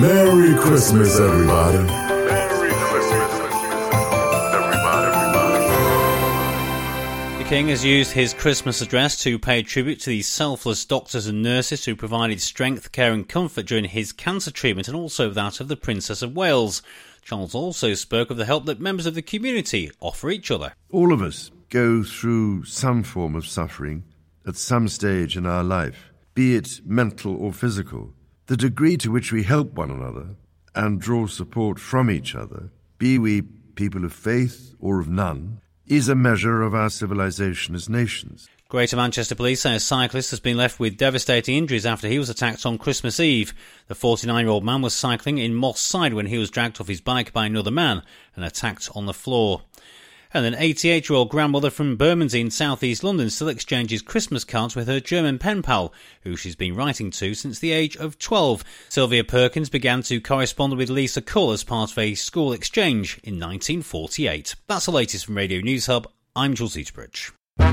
Merry Christmas, everybody. Merry Christmas, everybody. The King has used his Christmas address to pay tribute to the selfless doctors and nurses who provided strength, care and comfort during his cancer treatment, and also that of the Princess of Wales. Charles also spoke of the help that members of the community offer each other. All of us go through some form of suffering at some stage in our life, be it mental or physical. The degree to which we help one another and draw support from each other, be we people of faith or of none, is a measure of our civilization as nations. Greater Manchester Police say a cyclist has been left with devastating injuries after he was attacked on Christmas Eve. The 49-year-old man was cycling in Moss Side when he was dragged off his bike by another man and attacked on the floor. And an 88-year-old grandmother from Bermondsey in south-east London still exchanges Christmas cards with her German pen pal, who she's been writing to since the age of 12. Sylvia Perkins began to correspond with Lisa Cull as part of a school exchange in 1948. That's the latest from Radio News Hub. I'm Jules Eaterbridge.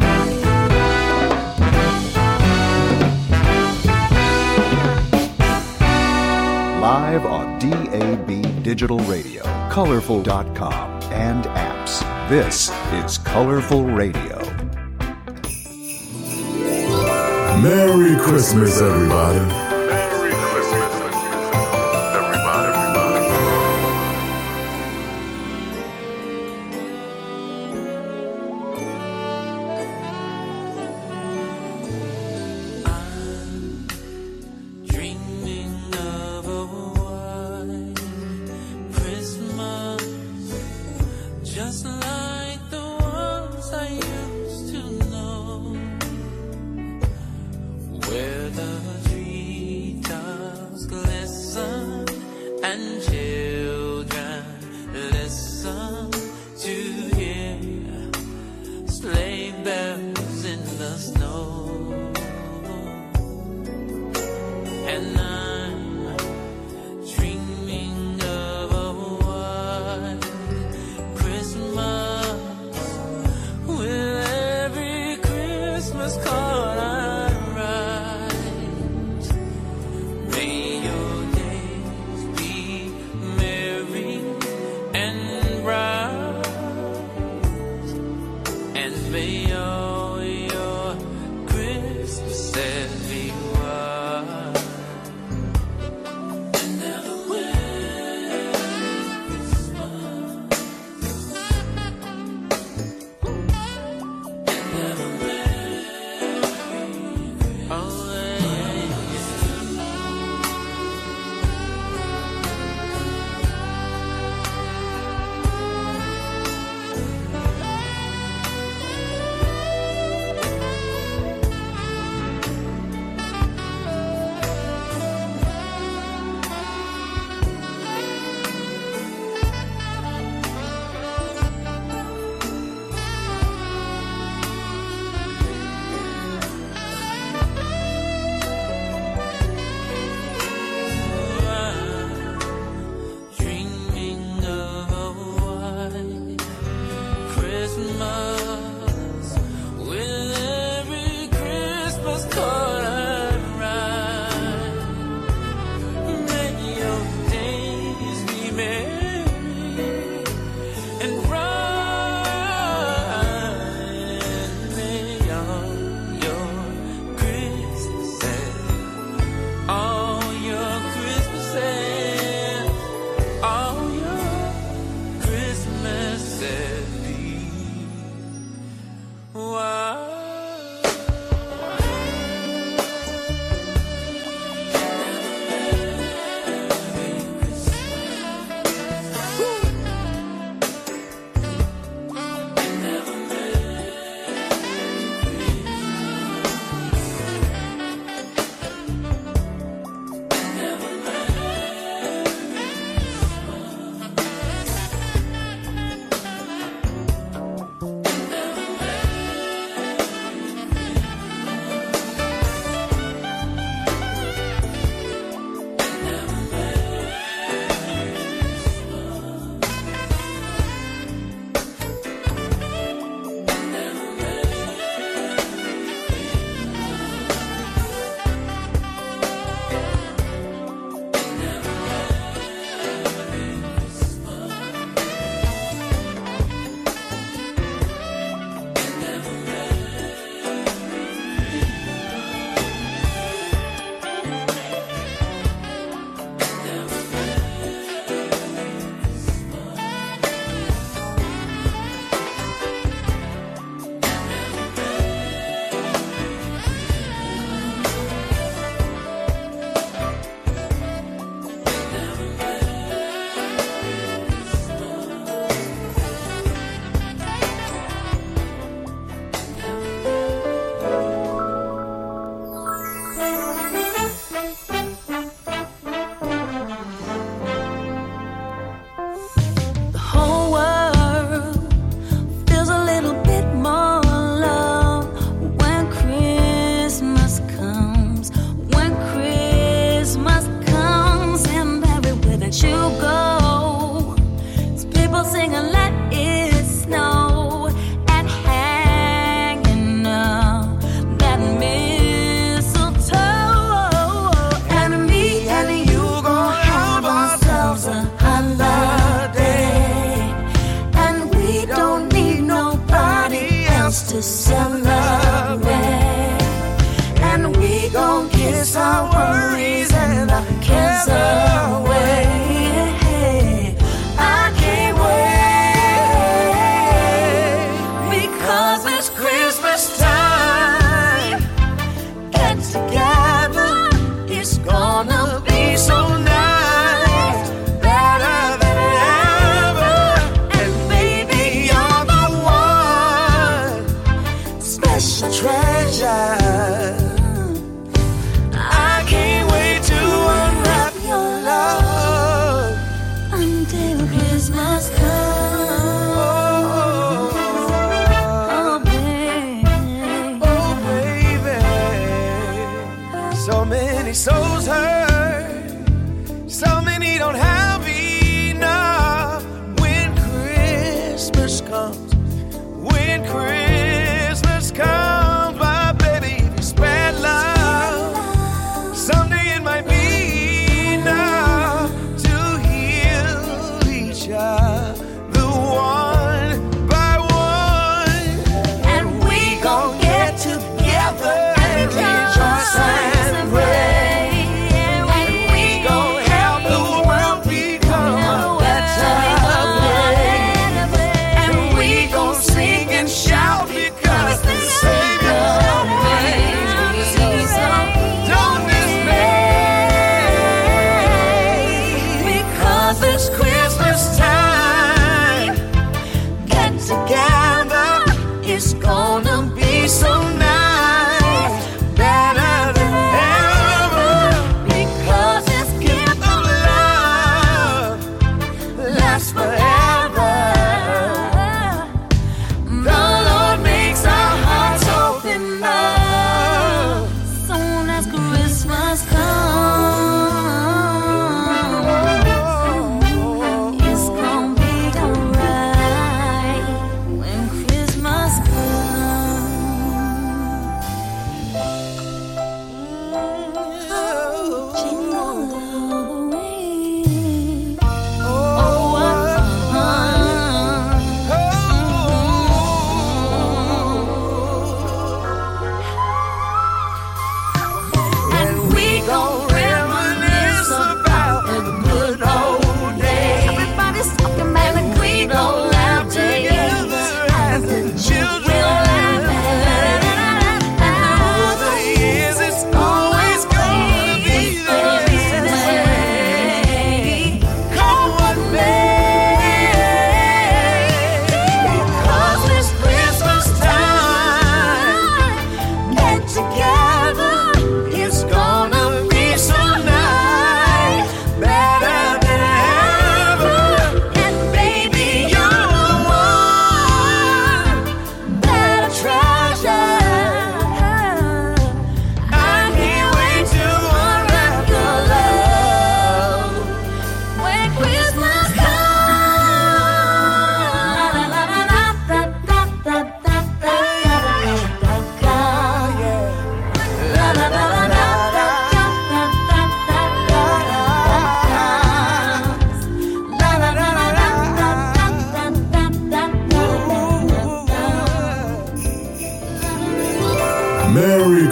Live on DAB Digital Radio, Colorful.com, and apps. This is Colorful Radio. Merry Christmas, everybody. Merry Christmas, everybody. Dreaming of a white Christmas, just like the ones I used to know, where the treetops glisten and children listen to hear sleigh bells in the snow. And I'm dreaming of a white Christmas with every Christmas card I write. May your days be merry and bright, and may all your Christmases be white.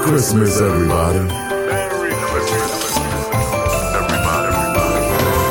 Christmas, everybody. Merry Christmas. Everybody, everybody.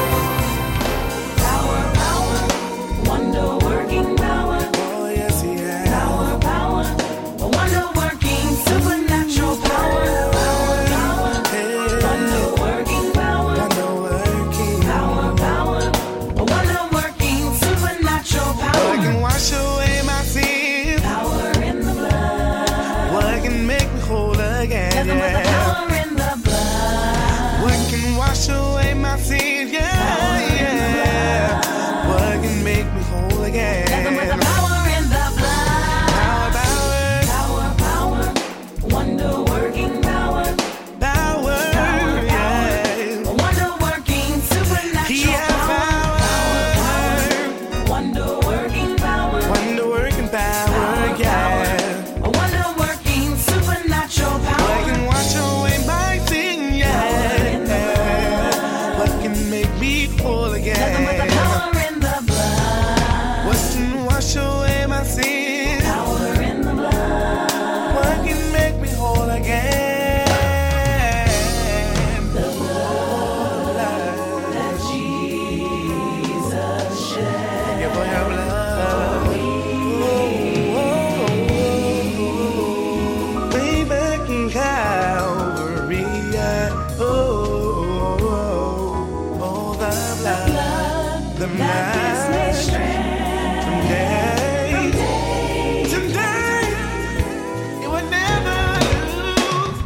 Power, power, wonder-working power. Oh, yes, he has. Power, power, wonder-working supernatural power. Power, power, wonder-working power. Wonder-working. Power, power, wonder-working supernatural What power. can wash away my sins? Power in the blood. What can make me whole again? Nothing but the Yeah. power in the blood. What can wash away my sins? Yeah, yeah. What can make me whole again? Nothing but the power in the blood. Power, power, Power, power, wonder-working power. power, yeah. Wonder-working He supernatural has power. power, Wonder-working power. wonder-working power, yeah. Wonder-working supernatural What power. can wash away my sin? Yeah. What can make me whole Nothing but the again? power in the blood. What can wash away my sin? Power in the blood. What can make me whole again? The blood that Jesus shed. Yeah, for your blood. Way back in Calvary, yeah. Oh, the blood. The That gives me blood. strength. Today, it would never lose.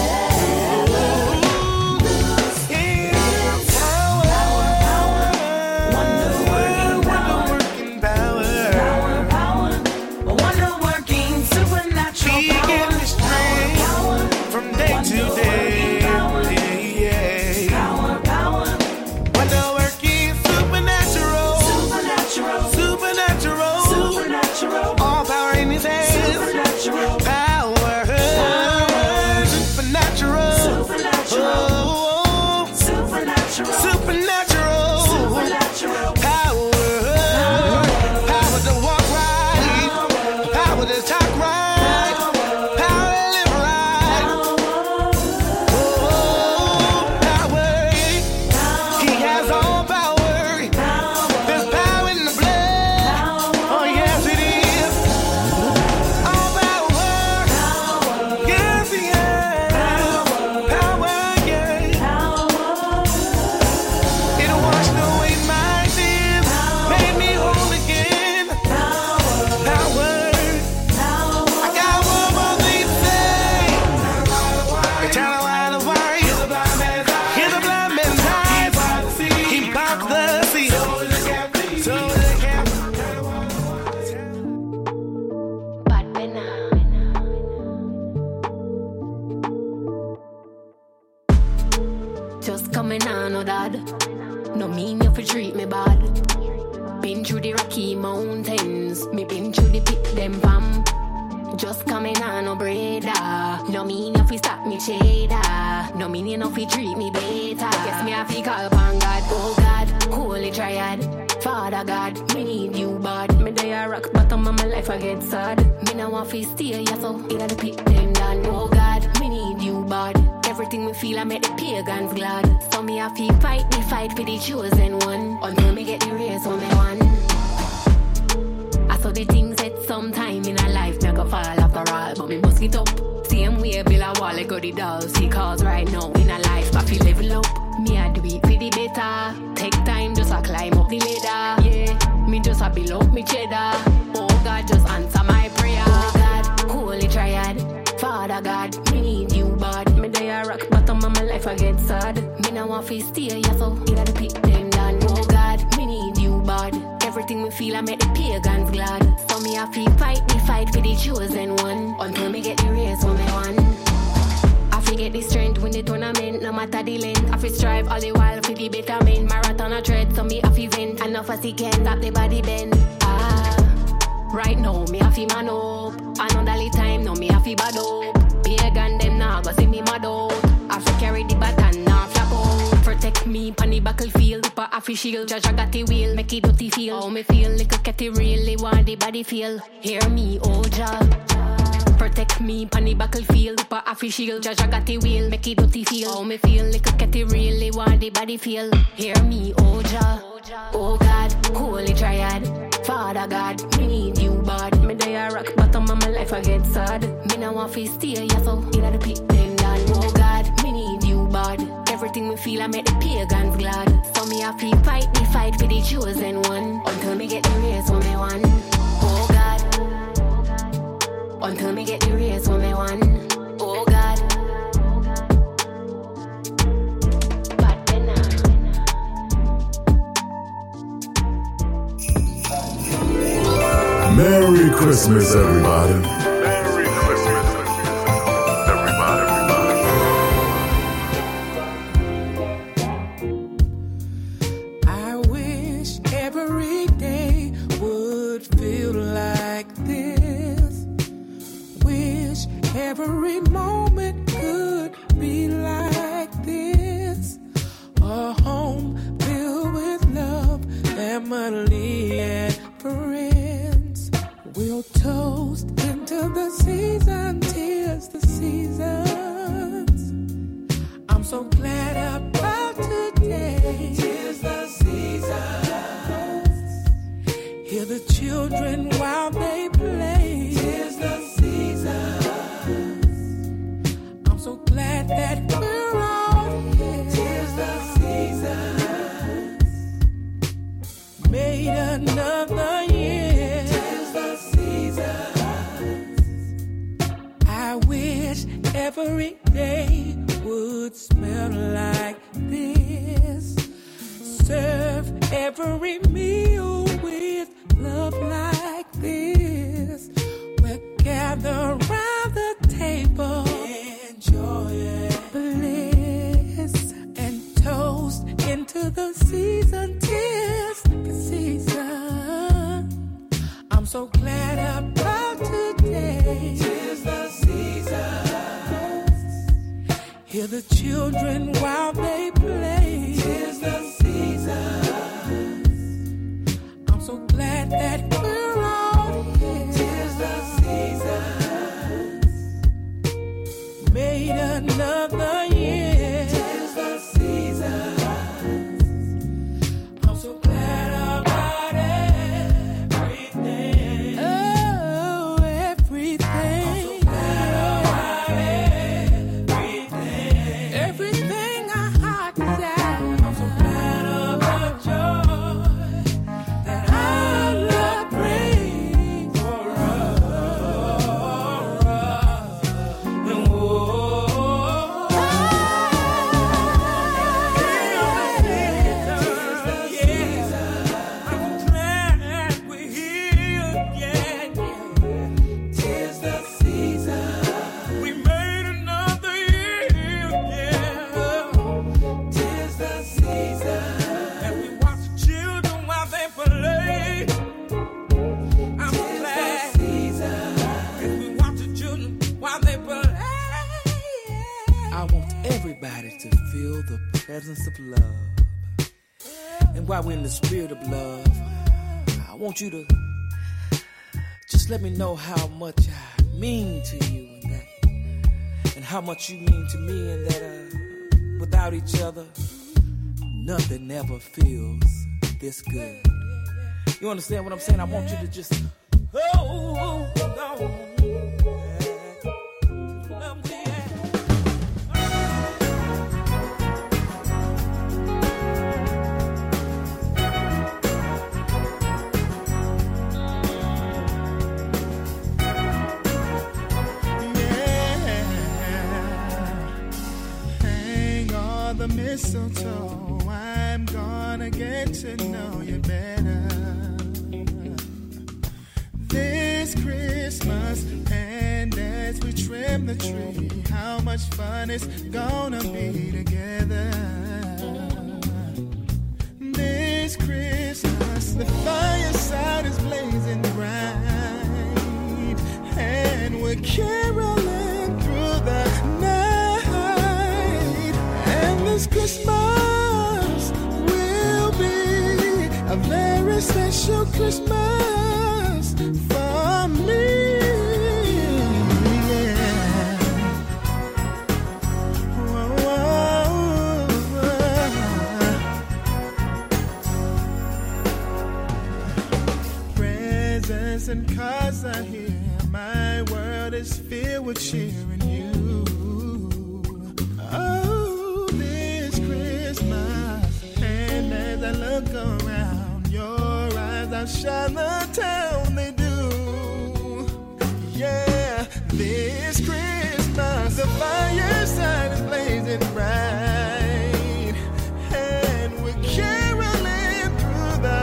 Its power, Wonder-working power. wonder-working power. Power, power, wonder-working supernatural He gives power. me strength Power, from day to day. Yeah. power, power, Wonder-working, supernatural, supernatural, supernatural, supernatural, all power in His hands. supernatural, Power, supernatural, supernatural, oh, supernatural, supernatural, supernatural, power, power to walk right, power to talk right, power to live right, oh, power, He has all power, there's power in the blood, oh yes it is, all power, yes He has, power, yeah. It washed away my sins, made me whole again. Power, I got one more thing to say. Eternal light of light, hear the blind man's eyes, He parted the sea, so the Bad Benna. Just coming on, no dad. No mean you fi treat me bad. Been through the Rocky Mountains, me been through the pit them fam. Just coming on, no brother. No mean you fi stop me cheddar. No mean you no fi treat me better. Guess me have fi call upon God, oh God, holy triad. Father God, me need you bad. Me day a rock bottom of my life I get sad. Me no want fi stay ya so inna the pit them done. Oh God, me need you bad. Everything me feel I make the pagans glad. So me have to fight the fight for the chosen one. Until me get the race on me one. I saw the things that sometime in a life me go fall after all. But me must get up. Same way build a wall, I go the dolls. See cause right now in a life I feel level up. Me I do it for the better. Take time just a climb up the ladder. Yeah, me just a build up me cheddar. Oh God, just answer my prayer. Oh God, holy triad. Father God, me need you bad. Me day a rock bottom of my life I get sad. Me no want fi stay ya so inna the pit them done. Oh God, me need you bad. Everything me feel I make the pagans glad. So me have to fight the fight for the chosen one. Until me get the race on me one. I forget the strength when the tournament, no matter the length. I fi strive all the while for the betterment. Marathon a tread, so me have to vent. Enough as he can stop the body bend. Right now, me have to man up. Another time, now me have to bad up. Pagan them now go see me mad out. I fi carry the baton, now flap out. Protect me pon the battlefield. Up a half shield, judge I got the wheel. Make it dirty feel. How me feel, little cat really want the body feel. Hear me, oh Jah. protect me on the battlefield. But I feel shield, Jaja got the wheel, make it dirty feel. How me feel, little catty really want the body feel. Hear me, oh Jah, oh God, holy triad. Father God, me need you bad. Me die a rock bottom of my life I get sad. Me no want to stay here so inna the pit them down. Oh God, me need you bad. Everything me feel I make the pagans glad. So me have to fight the fight for the chosen one. Until me get the race for me one. Oh God, until me get the race for me one. Oh God. Merry Christmas, everybody. Merry Christmas, everybody, I wish every day would feel like this. Wish every moment could be like this. A home filled with love, family and friends. We'll toast into the season, 'tis the seasons. I'm so glad about today. 'Tis the seasons. Hear the children while they play. 'Tis the seasons. I'm so glad that we're all here. 'Tis the seasons. Made another year. 'Tis the seasons. I wish every day would smell like this. Serve every meal with love like this. We'll gather around the table, enjoy bliss, and toast into the season. 'Tis the season. I'm so glad about today. 'Tis the season. Hear the children while they play. 'Tis the season. I'm so glad that we're all here. 'Tis the season. Made another year. 'Tis the season. I'm so glad about everything. Oh, everything. I'm so glad about everything. Everything our heart desires. I'm so glad about joy that our love brings for us. And I'm glad we're here. Yeah. 'Tis the season. We made another year. Yeah. 'Tis the season. And we watch the children while they play. I'm glad. And we watch the children while they play. I want everybody to feel the presence of love. And while we're in the spirit of love, I want you to just let me know how much I mean to you and how much you mean to me, and that without each other, nothing ever feels this good. You understand what I'm saying? I want you to just hold on. Hang all the mistletoe. I'm gonna get to know you better this Christmas. And as we trim the tree, how much fun it's gonna be together. This Christmas, the fireside is blazing bright, and we're caroling through the night. And this Christmas will be a very special Christmas for me. dancing 'cause I hear my world is filled with cheering you. Oh, this Christmas, and as I look around, your eyes outshine the town they do. Yeah, this Christmas, the fireside is blazing bright, and we're caroling through the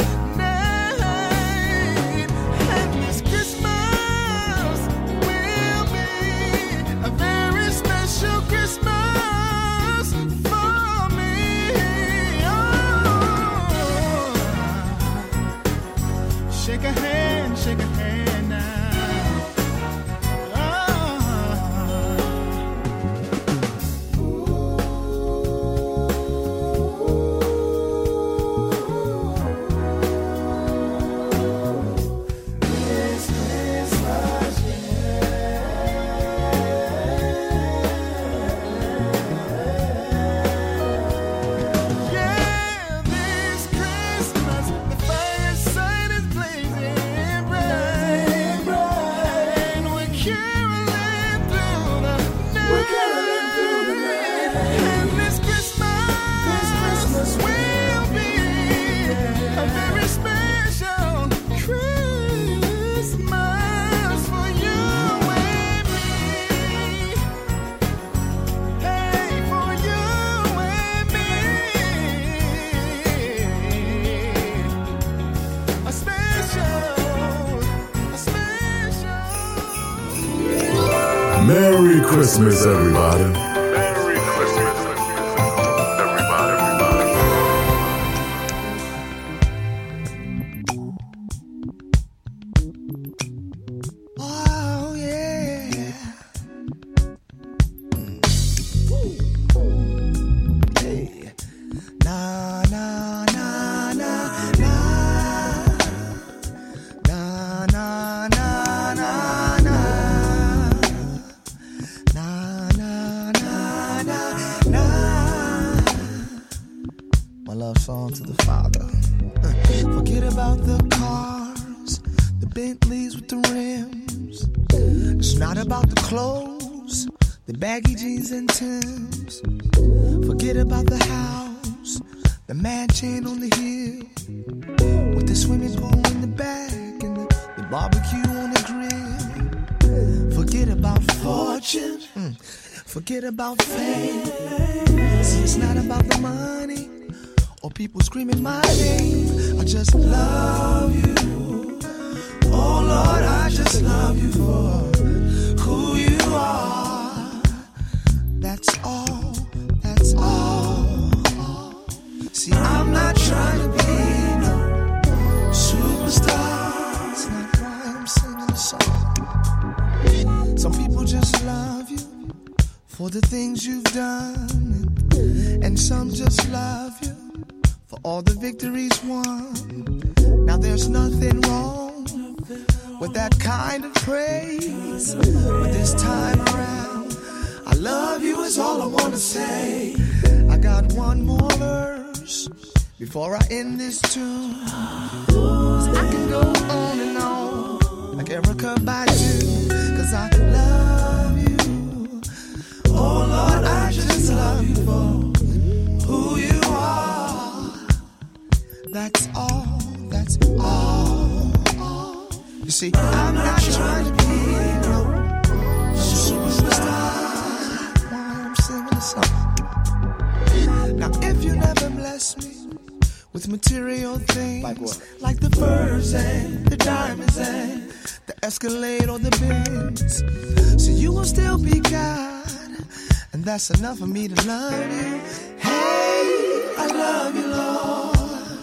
night. And this Christmas will be a very special Christmas for me. Oh, shake a hand now. Merry Christmas, everybody. Merry Christmas, everybody. Oh, yeah. Hey. Na, na, na, na, na. Na, na, na, na, na. Na, na, na, na, na. My love song to the Father. Forget about the cars, the Bentleys with the rims. It's not about the clothes, the baggy jeans and Timbs. Forget about the house, the mansion on the hill, with the swimming pool in the back and the barbecue on the grill. Forget about fortune, forget about fame. See, it's not about the money or people screaming my name. I just love you. Oh Lord, I just love you for who you are. That's all, that's all. See, I'm not trying to be no superstar. That's not why I'm singing the song. Some people just love you for the things you've done, and some just love you for all the victories won. Now there's nothing wrong with that kind of praise, but this time around, I love you is all I wanna say. I got one more verse before I end this tune. I can go on and on like Erykah Badu, 'cause I love you. Oh Lord, I just love you for who you are. That's all, that's all. You see, I'm not trying to be no superstar. Why I'm singing a song. Now if you never bless me with material things like the furs and the diamonds and the Escalade or the Benz, so you will still be God, and that's enough for me to love you. Hey, I love you, Lord.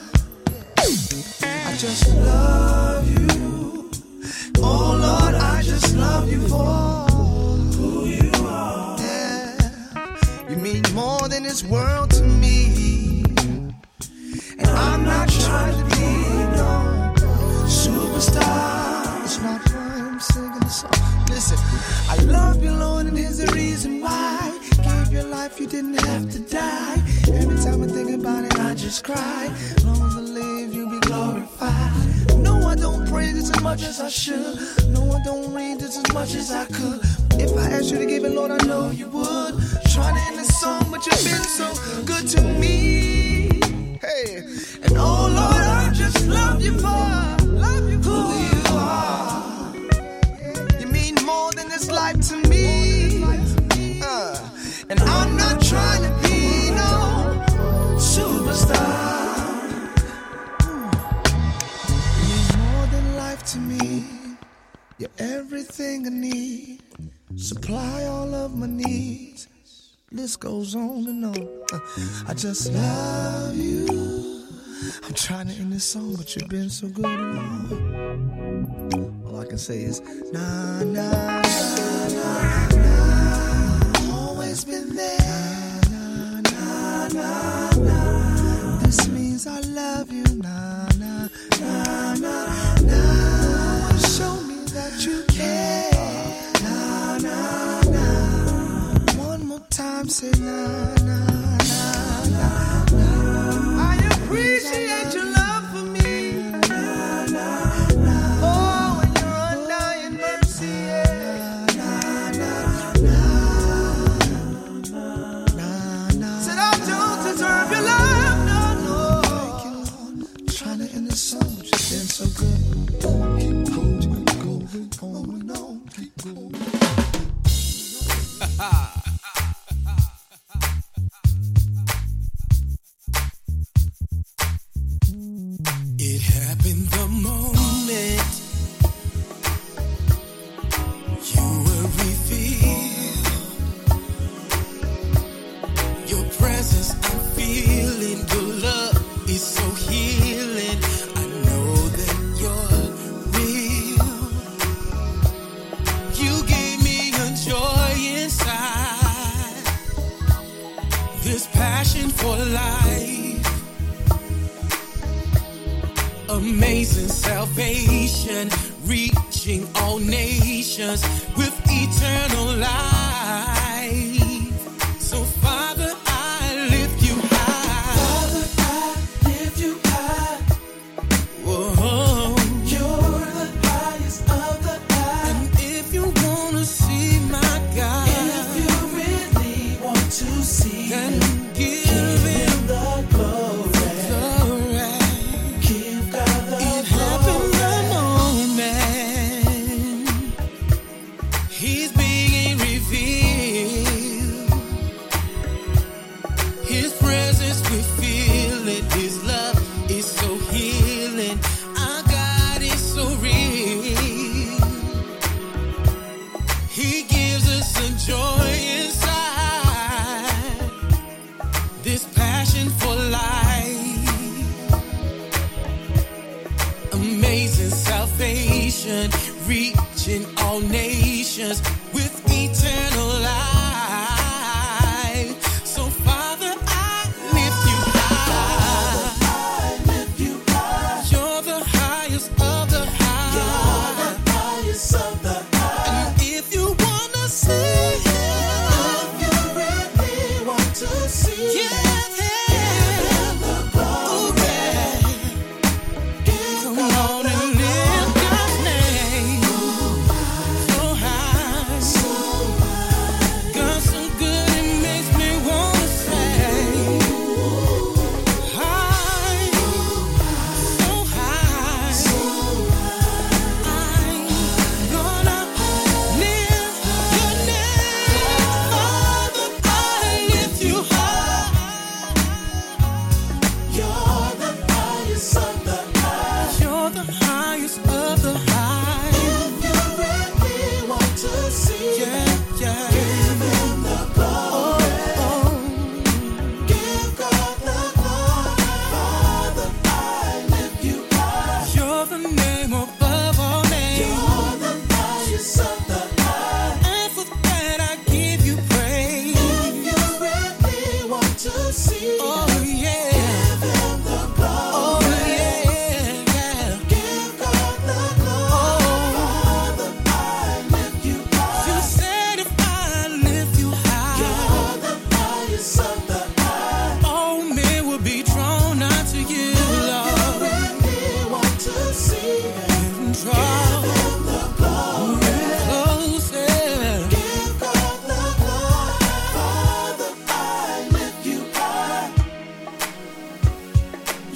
I just love you. Oh Lord, I just love you for who you are. Yeah, you mean more than this world to me, and I'm not trying to be no superstar. It's not why I'm singing the song. Listen, I love you, Lord, and here's the reason why. Gave your life, you didn't have to die. Every time I think about it, I just cry. Long as I live, you'll be glorified. No, I don't praise it as much as I should. No, I don't read just as much as I could. If I asked you to give it, Lord, I know you would. Trying to end the song, but you've been so good to me. Hey, and oh Lord, I just love you for who you are. You mean more than this life to me. And I'm not trying to be no superstar. You mean more than life to me. You're everything I need. Supply all of my needs. List goes on and on. I just love you. I'm trying to end this song, but you've been so good, Lord. All I can say is na na na na na. Always been there. Na na na na. This means I love you. Na na na na na. Show me that you care. Na na na. One more time, say na na na na na. I appreciate your love for me. Na na na. Oh, and your undying mercy. Yeah. Na na na na na. Said I don't deserve your love. No, no. Thank you, Lord. Trying to end this song, but you've been so good. Keep going, on, keep going. It happened the moment you were revealed. Your presence I'm feeling. Your love is so healing. I know that you're real. You gave me a joy inside. This passion for life. Amazing salvation, reaching all nations with eternal life. So Father, I lift you high. Father, I lift you high. Whoa. You're the highest of the high. And if you want to see my God, if you really want to see then him, give him the glory. He's being revealed. His presence we feel it. His love is so healing. Our God is so real. He gives us a joy inside. This passion for life. Amazing salvation, reaching all nations with eternal life. So Father, I lift you high. Father, I lift you high. You're the highest of the high. You're the highest of the high. And if you want to see him, if you really want to see him, come on and lift God's name so high.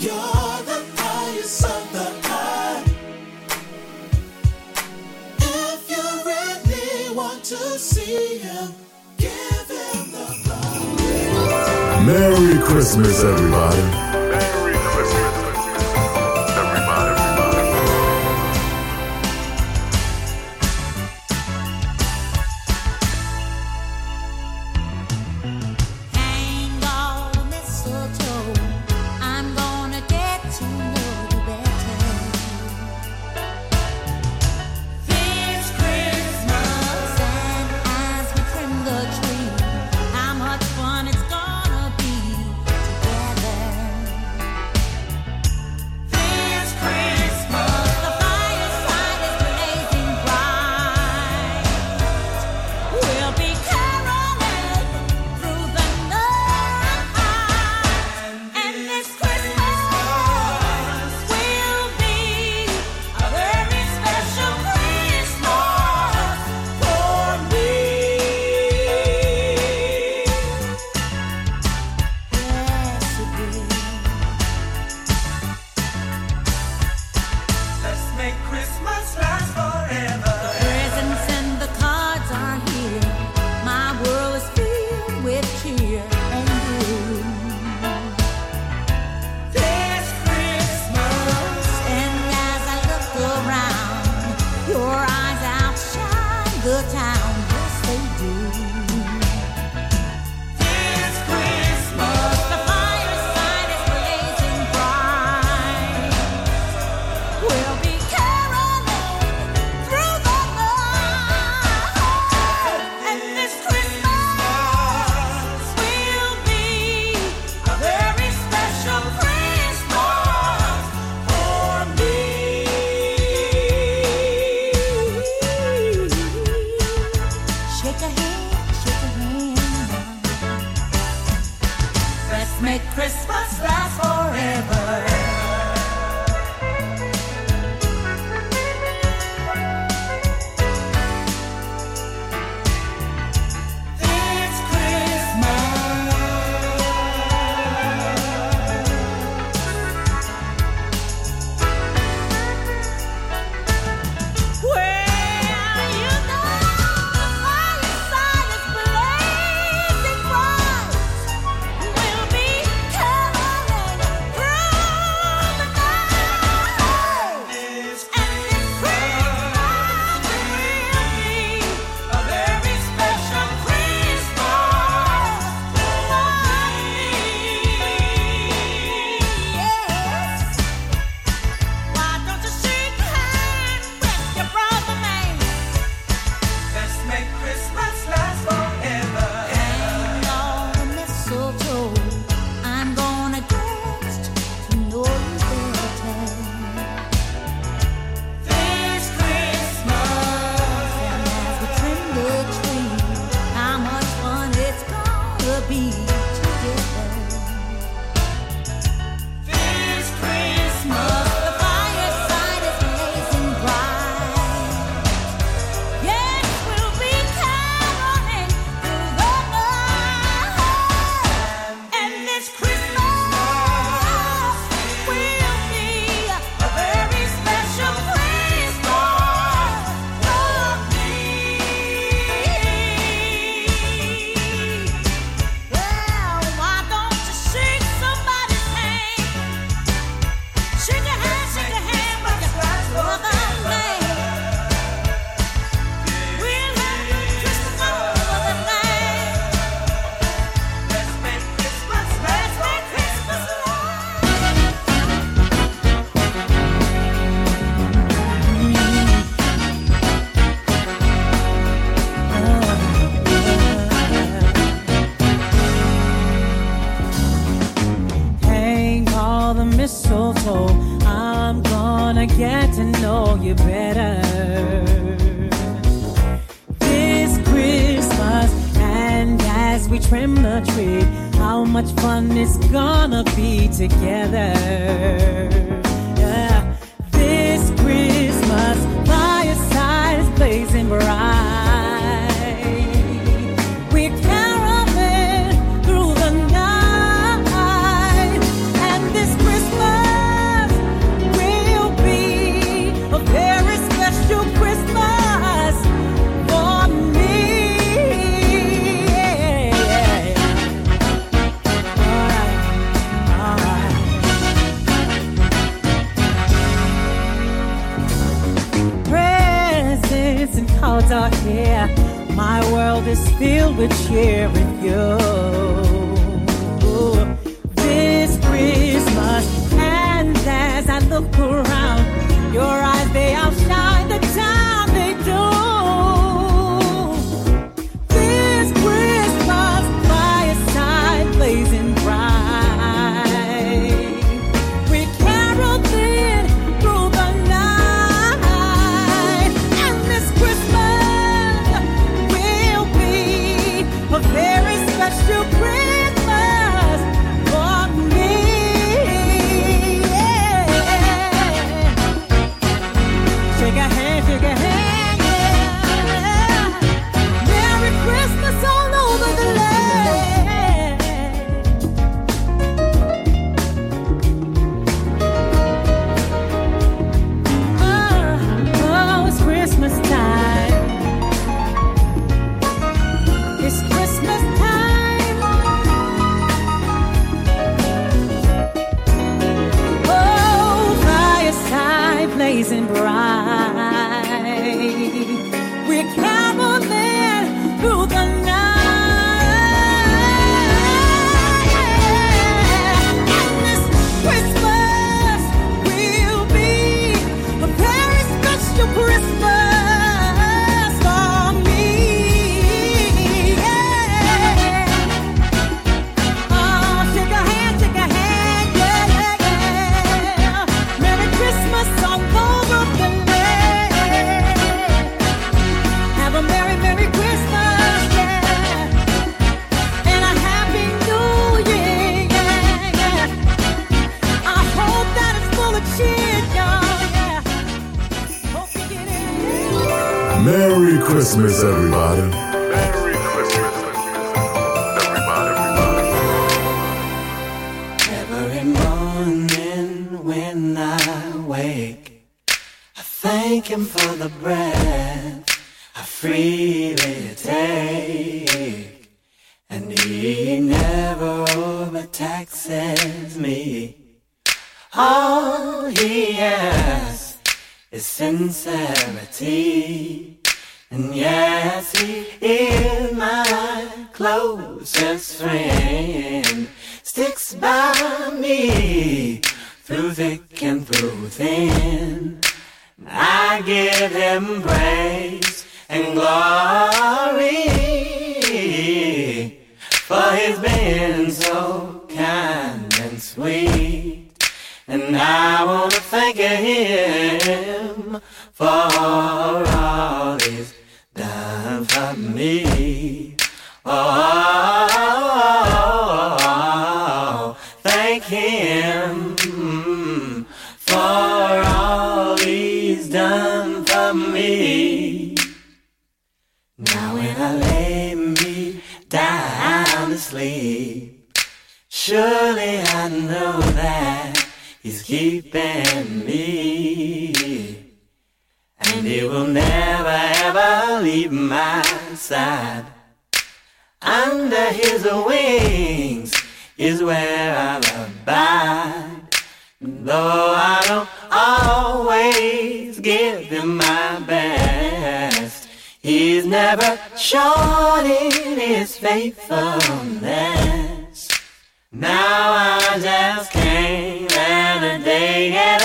You're the highest of the high. If you really want to see him, give him the glory. Merry Christmas, everybody. Merry Christmas, everybody. Hang all the mistletoe. I'm gonna get to know you better. This Christmas, and as we trim the tree, how much fun it's gonna be together. This Christmas, the fireside is blazing bright. We'll be caroling through the night, and this Christmas will be a very special Christmas for me. Yes, it will. Let's make Christmas last forever. The presents and the cards are here. My world is filled with cheer and gloom. This Christmas, And as I look around, your eyes outshine the town. Yes, they do. this Christmas, The fireside is blazing bright. We'll be caroling through the night. And this Christmas will be a very special Christmas for me. Shake a hand now. Let's make Christmas last forever. this Well, you know, fireside is blazing bright. We'll be caroling through the night, and this Christmas will be a very special Christmas for me. Yes. Why don't you shake hands with your brother, man? Let's make Christmas last forever. Hang on the mistletoe. I'm gonna get to know you better. This Christmas, And as we trim the tree, how much fun it's gonna be together. this Christmas, The fireside is blazing bright. Yes, we'll be caroling through the night. And this Christmas will be a very special Christmas for me. Well, why don't you shake somebody's hand? Shake a hand with your brother, man. We'll have a Christmas over the land. let's make Christmas last Let's make Christmas Hang all the mistletoe. I'm gonna get to know you better. This Christmas, and as we trim the tree, how much fun it's gonna be together. Yeah. This Christmas, fireside is blazing bright. We're caroling through the night, and this Christmas you're here, my world is filled with cheer with you. This Christmas, and as I look around, your eyes, they outshine the time they do. This Christmas, fireside blazing bright, we carol then through the night, and this Christmas will be a very special Christmas for me. Shake a hand, yeah. Merry Christmas all over the land. Oh, it's Christmas time. It's Christmas time. Oh, fireside blazing bright. We're caroling through the night. And this Christmas will be a very special Christmas for me. Yeah. Oh, shake a hand, yeah, yeah, yeah. Merry Christmas all over the land. Have a merry, merry Christmas, yeah. And a happy New Year, yeah, yeah. I hope that it's full of cheer, y'all, yeah. Hope you get it. Merry Christmas, everybody. Merry Christmas, everybody. Every morning when I wake, I thank Him for the breath I freely take, and He never overtaxes me. All He asks is sincerity, and yes, He is my closest friend. Sticks by me through thick and through thin. I give Him praise and glory, for He's been so kind and sweet. And I want to thank Him for all He's done for me. Oh, thank Him for all He's done for me. Now when I lay me down to sleep, surely I know that He's keeping me, and He will never ever leave my side. Under His wings is where I'll abide. Though I don't always give Him my best, He's never short in His faithfulness. Now I just can't let a day get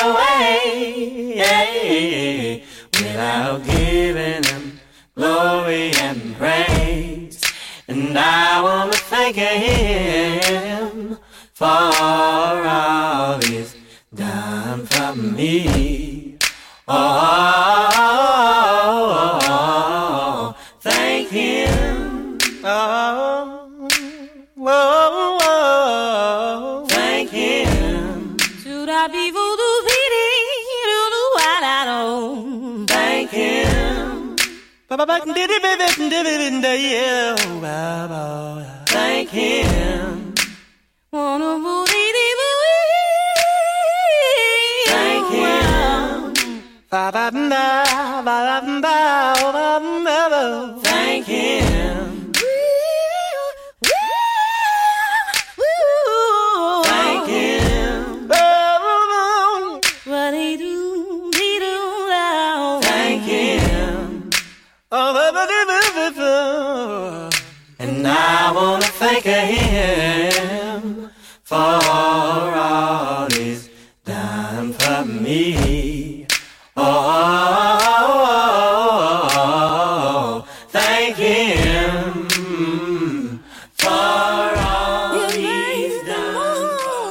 away without giving Him glory and praise. And I want to thank Him for all He's done for me. Oh, thank Him. Oh, thank Him. Should I be voodoo Thank Him. Thank Him. Thank Him. Thank Him. Thank Him. Thank Him. And I wanna thank him for all he's done for me. Oh, thank him for all he's done.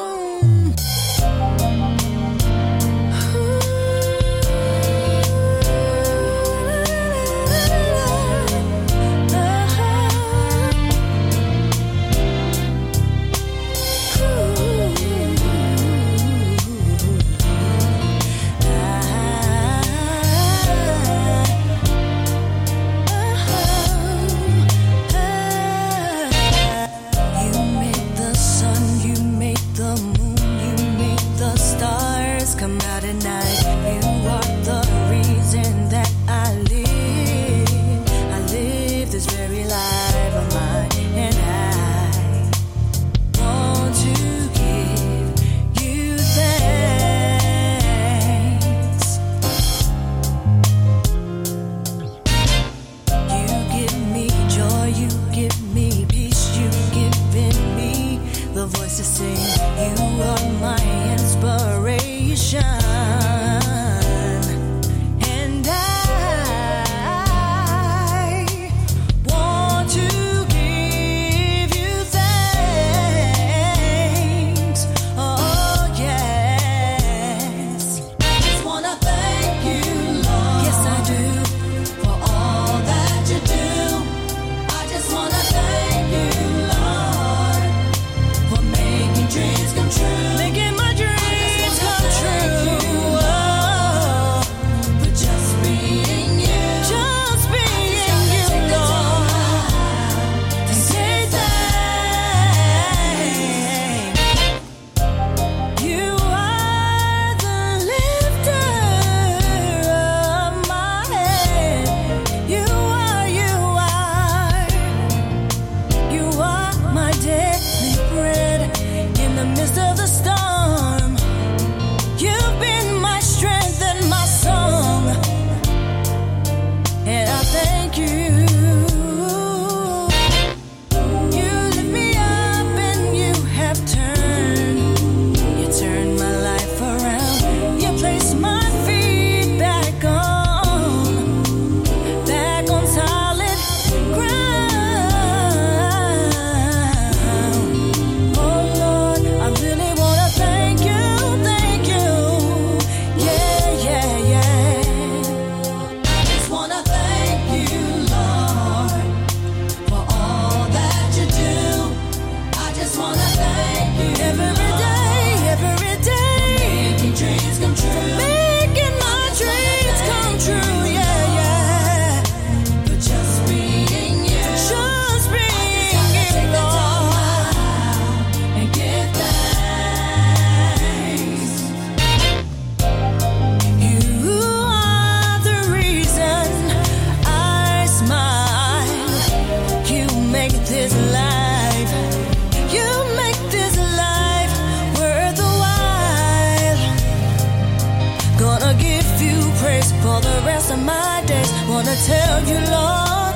Tell you, Lord,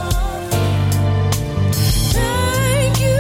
thank you.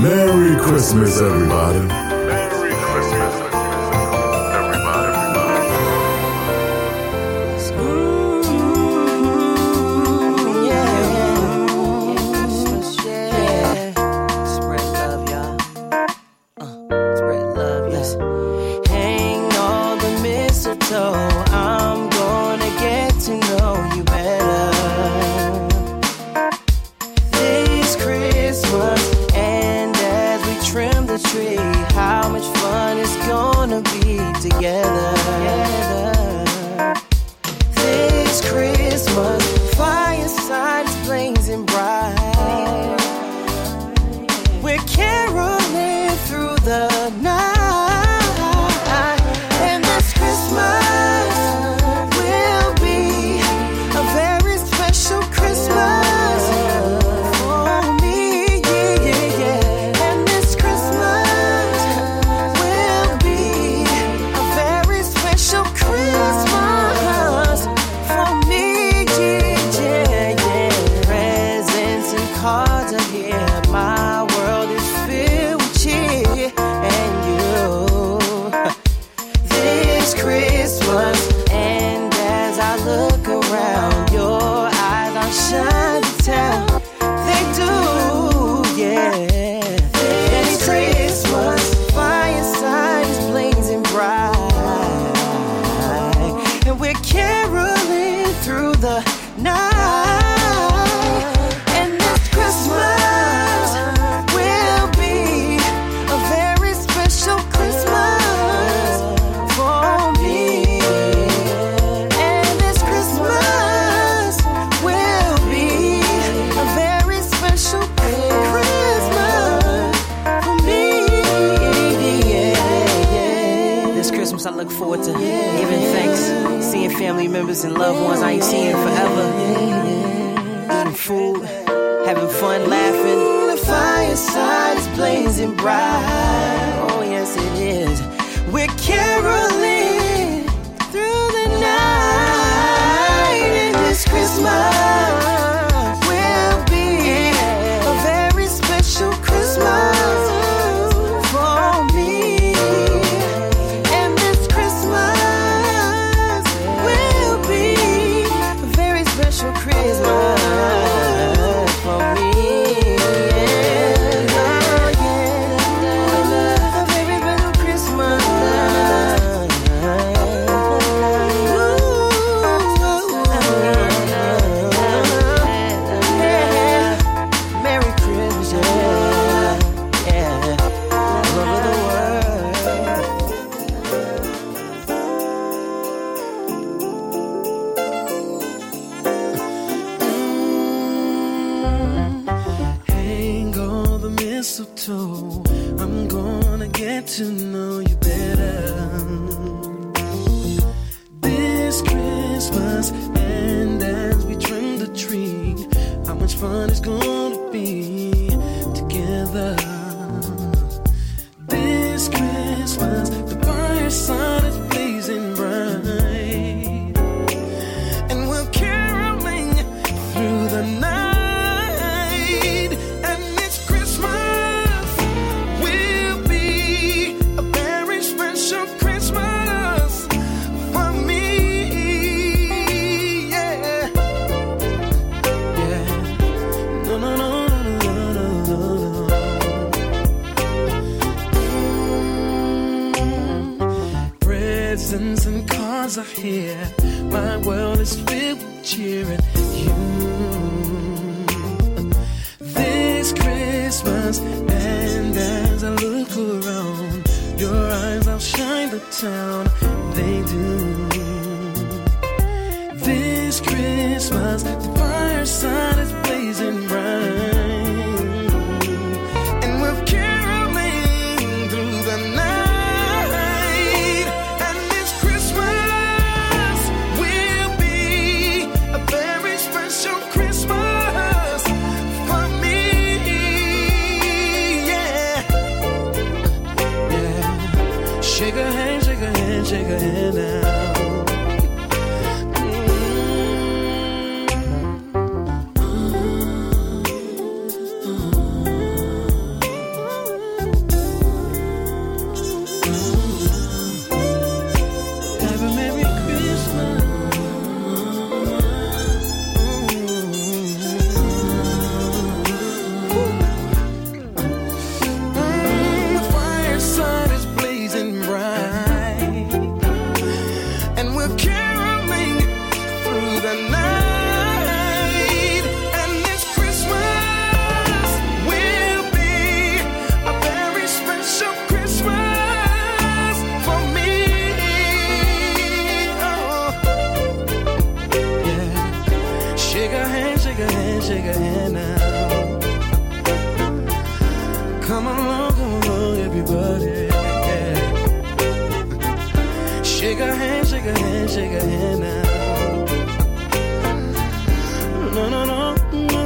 Merry Christmas, everybody. Merry Christmas, everybody. Spread love, y'all. Spread love, yes. Hang all the mistletoe. I'm gonna get to know you better this Christmas. And as we trim the tree, how much fun it's gonna be together. This Christmas, fireside is blazing bright. We're caroling through the night. And this Christmas will be a very special Christmas for me. And this Christmas will be a very special Christmas for me. Presents and cards are here. My world is filled with cheer and you. This Christmas, and as I look around, your eyes are shining to tell. They do, yeah. This Christmas, fireside is blazing bright, and we're caroling through the night. And this Christmas will be a very special Christmas for me. And this Christmas will be a very special Christmas for me. This Christmas I look forward to giving thanks, seeing family members and loved ones I ain't seen forever, eating food, having fun, laughing. The fireside is blazing bright. Oh yes it is. We're caroling through the night. And this Christmas will be a very special Christmas for me. And this Christmas will be a very special Christmas for me. A very special Christmas. Merry Christmas, yeah, all over the Hang all the mistletoe. I'm gonna get to know you better this Christmas. And as we trim the tree, how much fun it's gonna be together this Christmas. The fireside is blazing bright, and we're caroling through the night. And this Christmas will be a very special Christmas for me. Yeah. Yeah. No, no, no, no, no, no, no. Presents and cards are here. My world is filled with cheer and you. This Christmas, and as I look around, your eyes outshine the town. They do. This Christmas, the fireside is blazing bright, and we're caroling through the night. And this Christmas will be a very special Christmas for me. Yeah. Yeah. Shake a hand, shake a hand, shake a hand now. Come along, everybody. Yeah. Shake a hand, shake a hand, shake a hand now. No, no, no, no.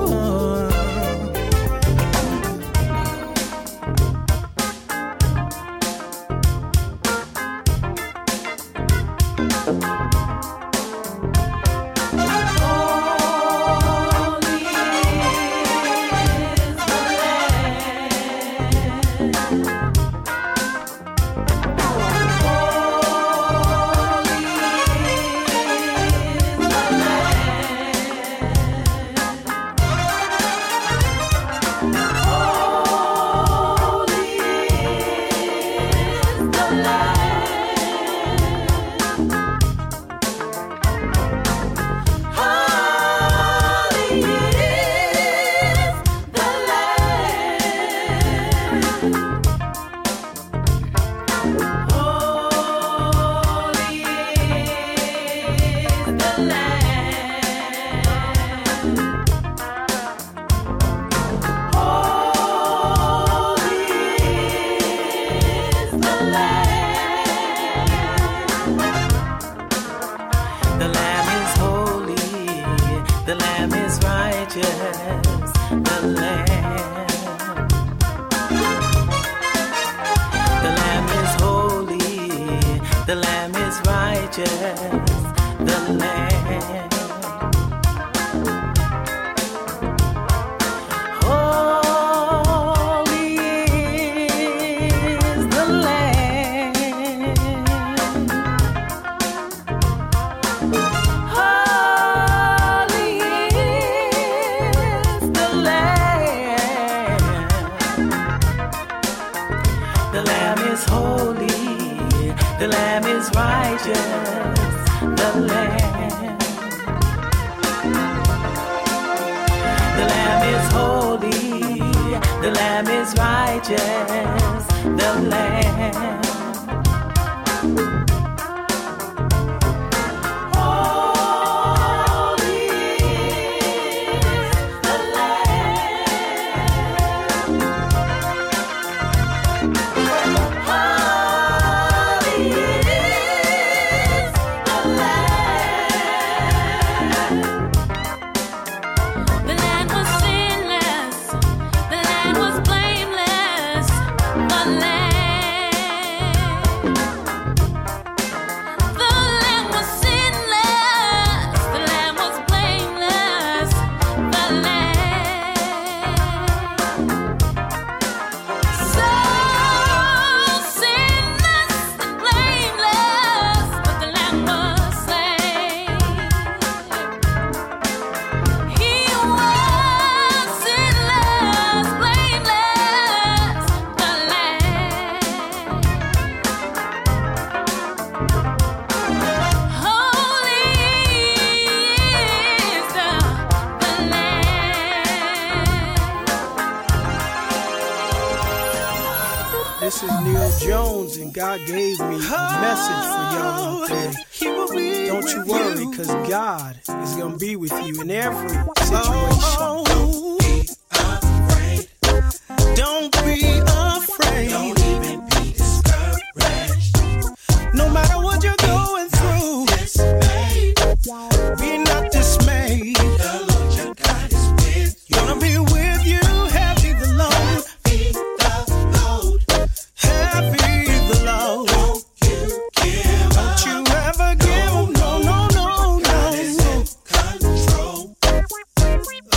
This is Neil Jones, and God gave me a message for y'all out there. Don't you worry, because God is going to be with you in every situation. Don't be afraid. Don't even be discouraged. No matter what you're going through, be not dismayed. The Lord your God is with you. Gonna be with you. Heavy the load. Heavy the load. Don't you give up. Don't you ever give up. No, no, no, no. God is in control.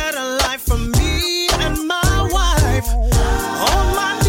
better life for me and my wife. On my